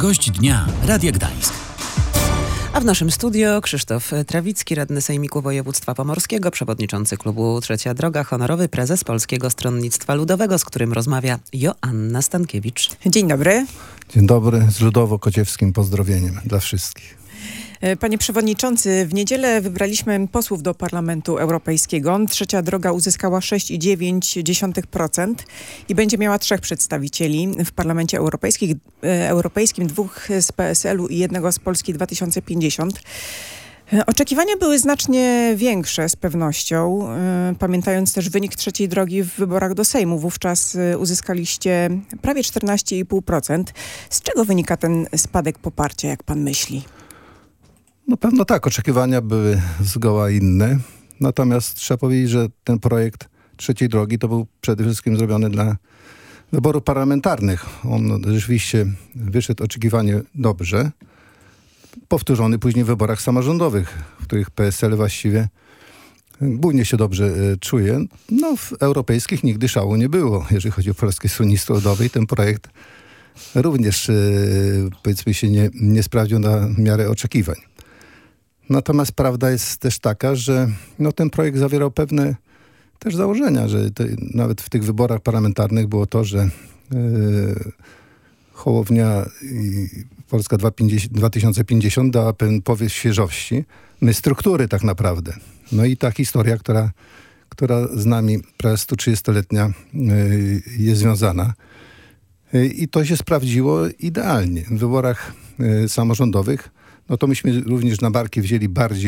Gość dnia Radia Gdańsk. A w naszym studio Krzysztof Trawicki, radny Sejmiku Województwa Pomorskiego, przewodniczący klubu Trzecia Droga, honorowy prezes Polskiego Stronnictwa Ludowego, z którym rozmawia Joanna Stankiewicz. Dzień dobry. Dzień dobry, z ludowo-kociewskim pozdrowieniem dla wszystkich. Panie przewodniczący, w niedzielę wybraliśmy posłów do Parlamentu Europejskiego. Trzecia Droga uzyskała 6,9% i będzie miała 3 przedstawicieli w Parlamencie Europejskim, 2 z PSL-u i 1 z Polski 2050. Oczekiwania były znacznie większe z pewnością, pamiętając też wynik Trzeciej Drogi w wyborach do Sejmu. Wówczas uzyskaliście prawie 14,5%. Z czego wynika ten spadek poparcia, jak pan myśli? No pewno tak, oczekiwania były zgoła inne. Natomiast trzeba powiedzieć, że ten projekt Trzeciej Drogi to był przede wszystkim zrobiony dla wyborów parlamentarnych. On rzeczywiście wyszedł oczekiwanie dobrze. Powtórzony później w wyborach samorządowych, w których PSL właściwie głównie się dobrze czuje. No w europejskich nigdy szału nie było. Jeżeli chodzi o Polskie Stronnictwo Ludowe, i ten projekt również powiedzmy się nie sprawdził na miarę oczekiwań. Natomiast prawda jest też taka, że ten projekt zawierał pewne też założenia, że nawet w tych wyborach parlamentarnych było to, że Hołownia i Polska 2050 dała pewien powiew świeżości, struktury tak naprawdę. No i ta historia, która z nami prawie 130-letnia jest związana. I to się sprawdziło idealnie. W wyborach samorządowych no to myśmy również na barki wzięli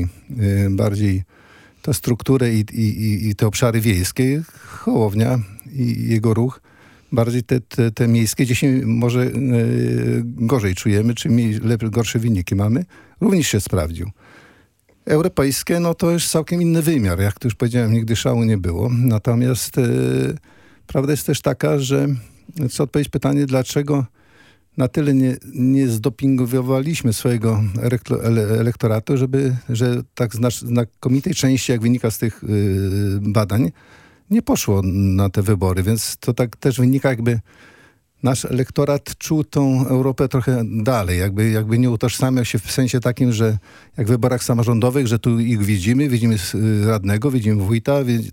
bardziej tę strukturę i te obszary wiejskie. Hołownia i jego ruch bardziej te miejskie, gdzie się może gorzej czujemy, czy gorsze wyniki mamy, również się sprawdził. Europejskie, no to już całkiem inny wymiar. Jak to już powiedziałem, nigdy szału nie było. Natomiast prawda jest też taka, że trzeba odpowiedzieć pytanie, dlaczego na tyle nie zdopingowaliśmy swojego elektoratu, że tak znakomitej części, jak wynika z tych badań, nie poszło na te wybory. Więc to tak też wynika, jakby nasz elektorat czuł tą Europę trochę dalej. Jakby nie utożsamiał się w sensie takim, że jak w wyborach samorządowych, że tu ich widzimy radnego, widzimy wójta,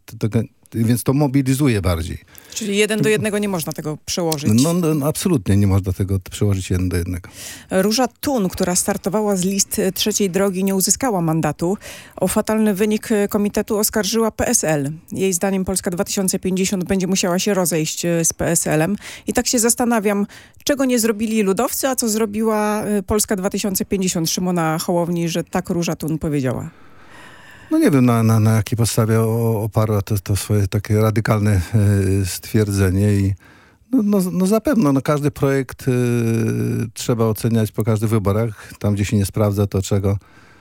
więc to mobilizuje bardziej. Czyli 1 do 1 nie można tego przełożyć. No absolutnie nie można tego przełożyć 1 do 1. Róża Thun, która startowała z list Trzeciej Drogi, nie uzyskała mandatu. O fatalny wynik komitetu oskarżyła PSL. Jej zdaniem Polska 2050 będzie musiała się rozejść z PSL-em. I tak się zastanawiam, czego nie zrobili ludowcy, a co zrobiła Polska 2050 Szymona Hołowni, że tak Róża Thun powiedziała. No nie wiem, na jakiej podstawie oparła to swoje takie radykalne stwierdzenie i no zapewne każdy projekt trzeba oceniać po każdych wyborach. Tam, gdzie się nie sprawdza, to czego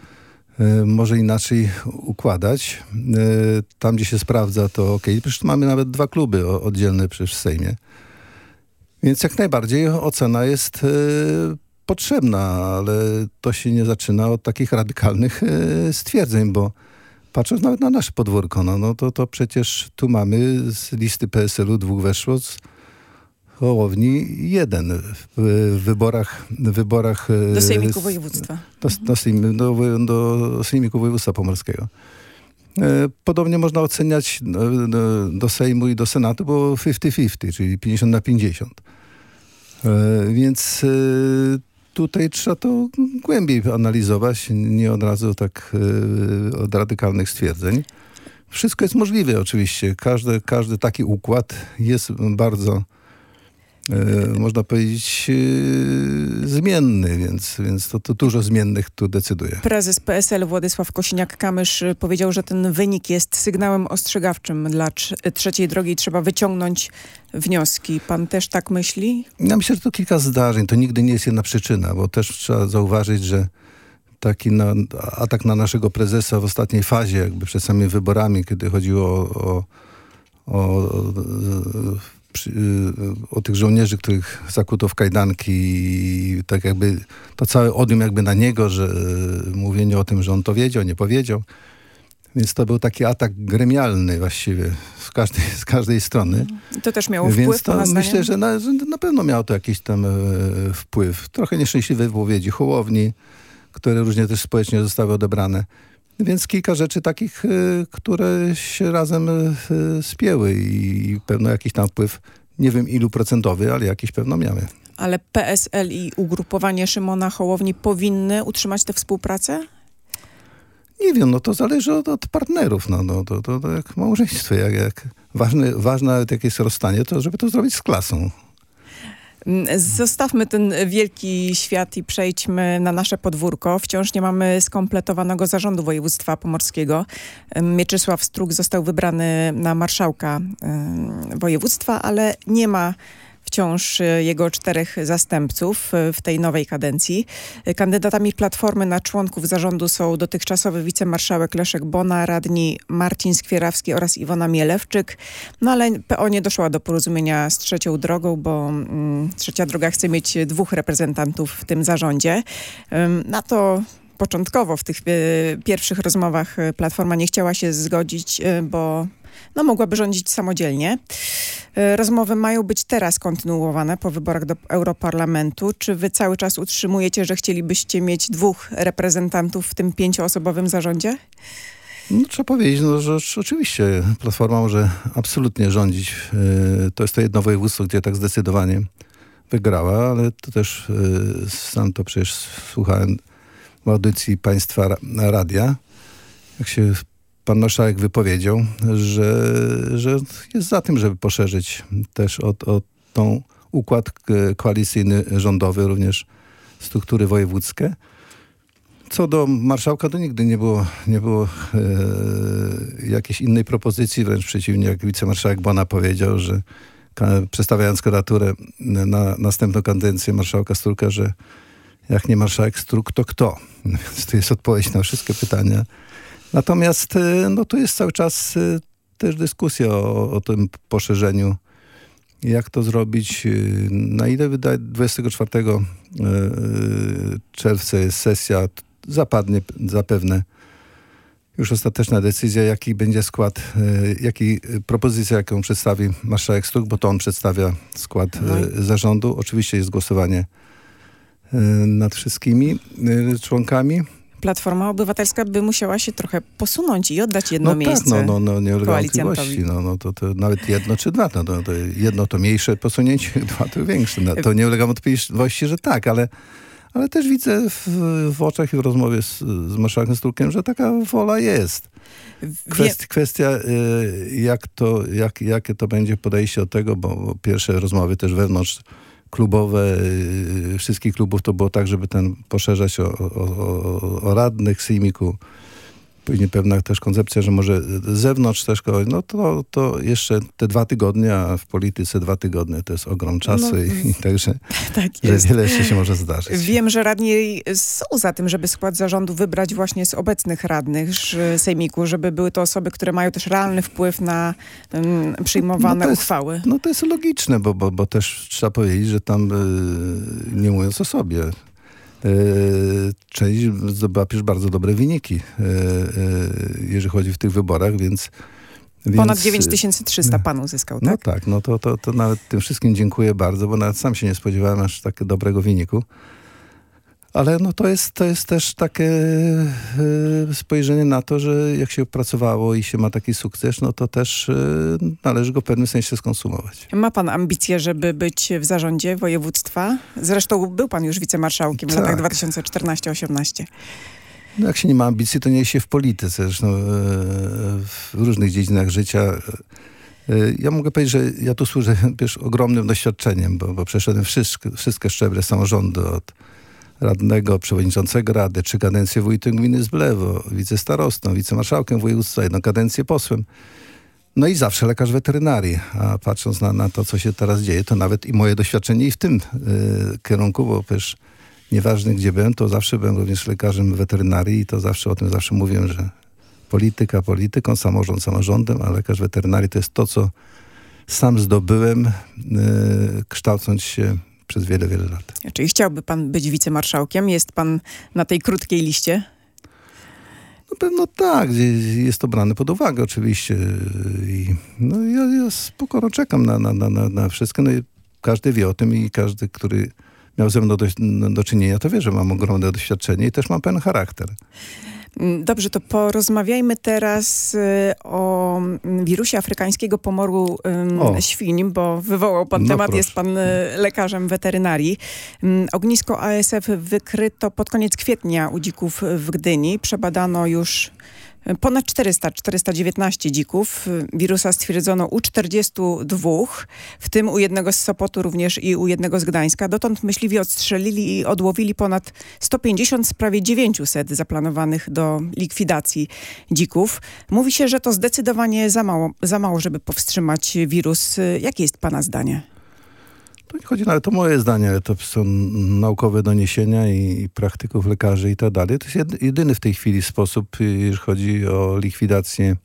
może inaczej układać. Tam, gdzie się sprawdza, to okej. Przecież mamy nawet 2 kluby oddzielne przecież w Sejmie. Więc jak najbardziej ocena jest potrzebna, ale to się nie zaczyna od takich radykalnych stwierdzeń, bo patrząc nawet na nasze podwórko, to przecież tu mamy z listy PSL-u 2 weszło, z Hołowni 1 w wyborach do Sejmiku Województwa. Do Sejmiku Województwa Pomorskiego. Podobnie można oceniać do Sejmu i do Senatu, bo 50-50, czyli 50/50. Więc tutaj trzeba to głębiej analizować, nie od razu tak od radykalnych stwierdzeń. Wszystko jest możliwe oczywiście. Każdy taki układ jest bardzo, można powiedzieć, zmienny, więc to dużo zmiennych tu decyduje. Prezes PSL Władysław Kosiniak-Kamysz powiedział, że ten wynik jest sygnałem ostrzegawczym dla Trzeciej Drogi i trzeba wyciągnąć wnioski. Pan też tak myśli? Ja myślę, że to kilka zdarzeń. To nigdy nie jest jedna przyczyna, bo też trzeba zauważyć, że taki atak na naszego prezesa w ostatniej fazie, jakby przed samymi wyborami, kiedy chodziło o tych żołnierzy, których zakuto w kajdanki i tak jakby to całe odium jakby na niego, że mówienie o tym, że on to wiedział, nie powiedział. Więc to był taki atak gremialny właściwie z każdej strony. To też miało wpływ, Więc pana zdaniem? myślę, że na pewno miało to jakiś tam wpływ. Trochę nieszczęśliwe wypowiedzi Hołowni, które różnie też społecznie zostały odebrane. Więc kilka rzeczy takich, które się razem spięły i pewno jakiś tam wpływ, nie wiem ilu procentowy, ale jakiś pewno miały. Ale PSL i ugrupowanie Szymona Hołowni powinny utrzymać tę współpracę? Nie wiem, no to zależy od partnerów. To jak małżeństwo, jak ważne nawet jak jest rozstanie, to żeby to zrobić z klasą. Zostawmy ten wielki świat i przejdźmy na nasze podwórko. Wciąż nie mamy skompletowanego zarządu województwa pomorskiego. Mieczysław Struk został wybrany na marszałka województwa, ale nie ma wciąż jego 4 zastępców w tej nowej kadencji. Kandydatami Platformy na członków zarządu są dotychczasowy wicemarszałek Leszek Bona, radni Marcin Skwierawski oraz Iwona Mielewczyk. No ale PO nie doszła do porozumienia z Trzecią Drogą, bo Trzecia Droga chce mieć 2 reprezentantów w tym zarządzie. Na to początkowo w tych pierwszych rozmowach Platforma nie chciała się zgodzić, bo mogłaby rządzić samodzielnie. Rozmowy mają być teraz kontynuowane po wyborach do Europarlamentu. Czy wy cały czas utrzymujecie, że chcielibyście mieć 2 reprezentantów w tym 5-osobowym zarządzie? No, trzeba powiedzieć, że oczywiście Platforma może absolutnie rządzić. To jest to jedno województwo, gdzie tak zdecydowanie wygrała, ale to też sam to przecież słuchałem w audycji państwa radia, jak się pan marszałek wypowiedział, że jest za tym, żeby poszerzyć też o tą układ koalicyjny rządowy, również struktury wojewódzkie. Co do marszałka, to nigdy nie było jakiejś innej propozycji, wręcz przeciwnie, jak wicemarszałek Bona powiedział, że przedstawiając kandydaturę na następną kadencję marszałka Struka, że jak nie marszałek Struk, to kto? Więc to jest odpowiedź na wszystkie pytania. Natomiast tu jest cały czas też dyskusja o tym poszerzeniu. Jak to zrobić? Na ile 24 czerwca jest sesja, zapadnie zapewne już ostateczna decyzja, jaki będzie skład, propozycja, jaką przedstawi marszałek Struk, bo to on przedstawia skład zarządu. Oczywiście jest głosowanie nad wszystkimi członkami. Platforma Obywatelska by musiała się trochę posunąć i oddać jedno miejsce nie ulega wątpliwości. To nawet jedno czy 2. To jedno to mniejsze posunięcie, 2 to większe. To nie ulega wątpliwości, że tak, ale też widzę w oczach i w rozmowie z marszałkiem Strukiem, że taka wola jest. Kwestia, jakie to będzie podejście do tego, bo pierwsze rozmowy też wewnątrz klubowe, wszystkich klubów to było tak, żeby poszerzać o radnych sejmiku. Później pewna też koncepcja, że może z zewnątrz też kogoś, to jeszcze te 2 tygodnie, a w polityce 2 tygodnie to jest ogrom czasu i także tak że wiele jeszcze się może zdarzyć. Wiem, że radni są za tym, żeby skład zarządu wybrać właśnie z obecnych radnych sejmiku, żeby były to osoby, które mają też realny wpływ na przyjmowane uchwały. To jest logiczne, bo też trzeba powiedzieć, że tam nie mówiąc o sobie, część zdobyła przecież bardzo dobre wyniki, jeżeli chodzi w tych wyborach, więc ponad 9300 pan uzyskał, tak? No tak, to nawet tym wszystkim dziękuję bardzo, bo nawet sam się nie spodziewałem aż takiego dobrego wyniku. Ale to jest też takie spojrzenie na to, że jak się pracowało i się ma taki sukces, to też należy go w pewnym sensie skonsumować. Ma pan ambicje, żeby być w zarządzie województwa? Zresztą był pan już wicemarszałkiem w latach 2014-18. Jak się nie ma ambicji, to nie jest się w polityce. Zresztą w różnych dziedzinach życia. Ja mogę powiedzieć, że ja tu służę ogromnym doświadczeniem, bo przeszedłem wszystkie szczeble samorządu, od radnego, przewodniczącego rady, 3 kadencje wójtem gminy Zblewo, wicestarostą, wicemarszałkiem województwa, 1 kadencję posłem. No i zawsze lekarz weterynarii. A patrząc na to, co się teraz dzieje, to nawet i moje doświadczenie i w tym kierunku, bo przecież nieważne gdzie byłem, to zawsze byłem również lekarzem weterynarii i to o tym zawsze mówiłem, że polityka polityką, samorząd samorządem, a lekarz weterynarii to jest to, co sam zdobyłem, kształcąc się przez wiele, wiele lat. Czyli chciałby pan być wicemarszałkiem? Jest pan na tej krótkiej liście? Na pewno tak, jest to brane pod uwagę oczywiście. Ja spokojnie czekam na wszystko. No i każdy wie o tym i każdy, który miał ze mną do czynienia, to wie, że mam ogromne doświadczenie i też mam pewien charakter. Dobrze, to porozmawiajmy teraz o wirusie afrykańskiego pomoru świń, bo wywołał pan temat, proszę. jest pan lekarzem weterynarii. Ognisko ASF wykryto pod koniec kwietnia u dzików w Gdyni. Przebadano już ponad 419 dzików. Wirusa stwierdzono u 42, w tym u jednego z Sopotu również i u jednego z Gdańska. Dotąd myśliwi odstrzelili i odłowili ponad 150 z prawie 900 zaplanowanych do likwidacji dzików. Mówi się, że to zdecydowanie za mało, żeby powstrzymać wirus. Jakie jest pana zdanie? To nie chodzi nawet o moje zdanie, ale to są naukowe doniesienia i praktyków, lekarzy i tak dalej. To jest jedyny w tej chwili sposób, jeżeli chodzi o likwidację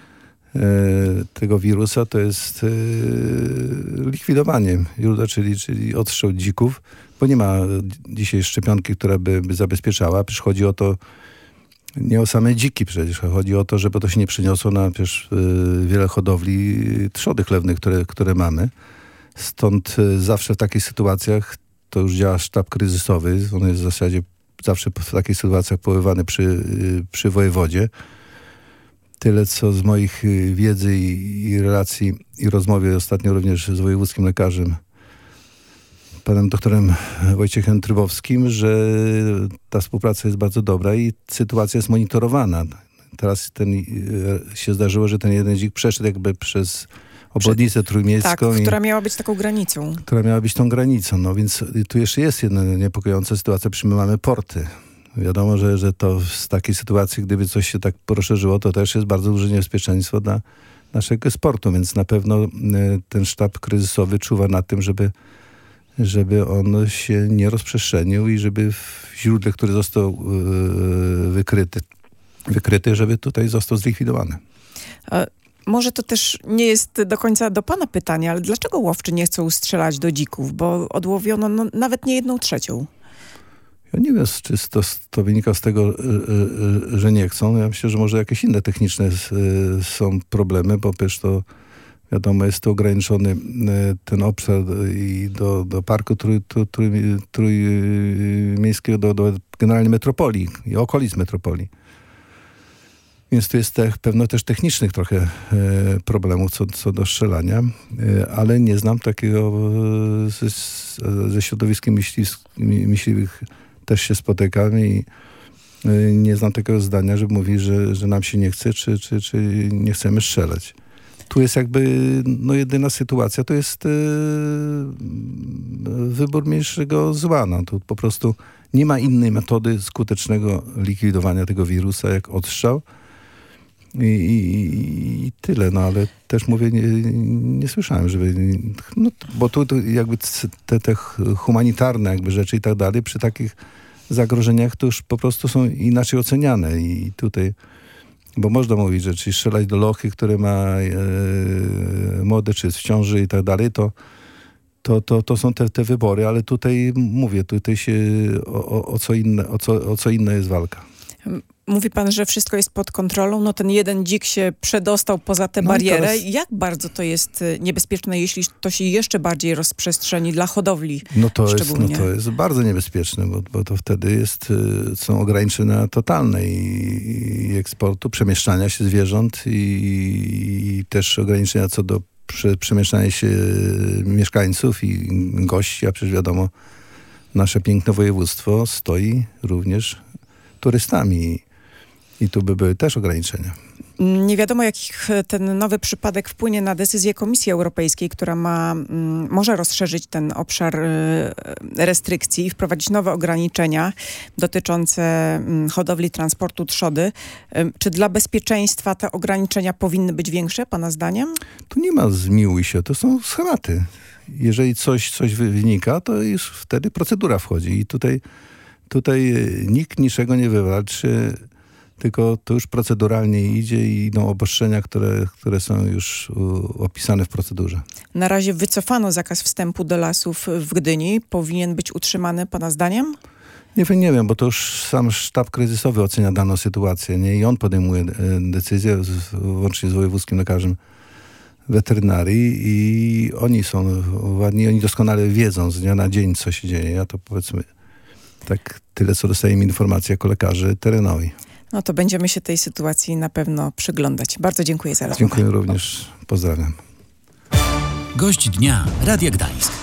tego wirusa, to jest likwidowanie źródła, czyli odstrzał dzików, bo nie ma dzisiaj szczepionki, która by zabezpieczała. Przecież chodzi o to, nie o same dziki przecież, chodzi o to, żeby to się nie przeniosło na przecież wiele hodowli trzody chlewnych, które mamy. Stąd zawsze w takich sytuacjach to już działa sztab kryzysowy. On jest w zasadzie zawsze w takich sytuacjach powoływany przy wojewodzie. Tyle, co z moich wiedzy i relacji i rozmowy ostatnio również z wojewódzkim lekarzem, panem doktorem Wojciechem Trybowskim, że ta współpraca jest bardzo dobra i sytuacja jest monitorowana. Teraz się zdarzyło, że ten jeden dzik przeszedł jakby przez obwodnicę trójmiejską. Tak, która miała być taką granicą. Która miała być tą granicą. No więc tu jeszcze jest jedna niepokojąca sytuacja, przecież my mamy porty. Wiadomo, że to z takiej sytuacji, gdyby coś się tak rozszerzyło, to też jest bardzo duże niebezpieczeństwo dla naszego eksportu, więc na pewno ten sztab kryzysowy czuwa nad tym, żeby on się nie rozprzestrzenił i żeby w źródle, który został wykryty, żeby tutaj został zlikwidowany. Może to też nie jest do końca do pana pytanie, ale dlaczego łowczy nie chcą strzelać do dzików? Bo odłowiono nawet nie 1/3. Ja nie wiem, czy to wynika z tego, że nie chcą. Ja myślę, że może jakieś inne techniczne są problemy, bo przecież to wiadomo, jest to ograniczony ten obszar i do parku trójmiejskiego, do generalnie metropolii i okolic metropolii. Więc tu jest pewno też technicznych trochę problemów co do strzelania, ale nie znam takiego, ze środowiskiem myśliwych też się spotykam i nie znam takiego zdania, że mówi, że nam się nie chce, czy nie chcemy strzelać. Tu jest jakby jedyna sytuacja, to jest wybór mniejszego zła. No, tu po prostu nie ma innej metody skutecznego likwidowania tego wirusa jak odstrzał. I tyle, no ale też mówię, nie słyszałem, żeby, bo tu jakby te humanitarne jakby rzeczy i tak dalej, przy takich zagrożeniach to już po prostu są inaczej oceniane i tutaj, bo można mówić, że czyli strzelać do lochy, które ma młode, czy jest w ciąży i tak dalej, to są te wybory, ale tutaj mówię, tutaj się o co inne jest walka. Mówi pan, że wszystko jest pod kontrolą. No ten jeden dzik się przedostał poza tę barierę. Teraz... Jak bardzo to jest niebezpieczne, jeśli to się jeszcze bardziej rozprzestrzeni dla hodowli szczególnie? To jest bardzo niebezpieczne, bo to wtedy są ograniczenia totalne i eksportu, przemieszczania się zwierząt i też ograniczenia co do przemieszczania się mieszkańców i gości, a przecież wiadomo, nasze piękne województwo stoi również turystami i tu by były też ograniczenia. Nie wiadomo, jak ten nowy przypadek wpłynie na decyzję Komisji Europejskiej, która może rozszerzyć ten obszar restrykcji i wprowadzić nowe ograniczenia dotyczące hodowli, transportu trzody. Czy dla bezpieczeństwa te ograniczenia powinny być większe, pana zdaniem? Tu nie ma zmiłuj się, to są schematy. Jeżeli coś wynika, to już wtedy procedura wchodzi i tutaj nikt niczego nie wywalczy, tylko to już proceduralnie idzie i idą obostrzenia, które są już opisane w procedurze. Na razie wycofano zakaz wstępu do lasów w Gdyni. Powinien być utrzymany pana zdaniem? Nie wiem, bo to już sam sztab kryzysowy ocenia daną sytuację, nie? I on podejmuje decyzję łącznie z wojewódzkim lekarzem weterynarii i oni są ładni, oni doskonale wiedzą z dnia na dzień, co się dzieje. Ja to powiedzmy tak tyle, co dostajemy informacji jako lekarzy terenowi. No to będziemy się tej sytuacji na pewno przyglądać. Bardzo dziękuję za rozmowę. Dziękuję również. Pozdrawiam. Gość dnia Radia Gdańsk.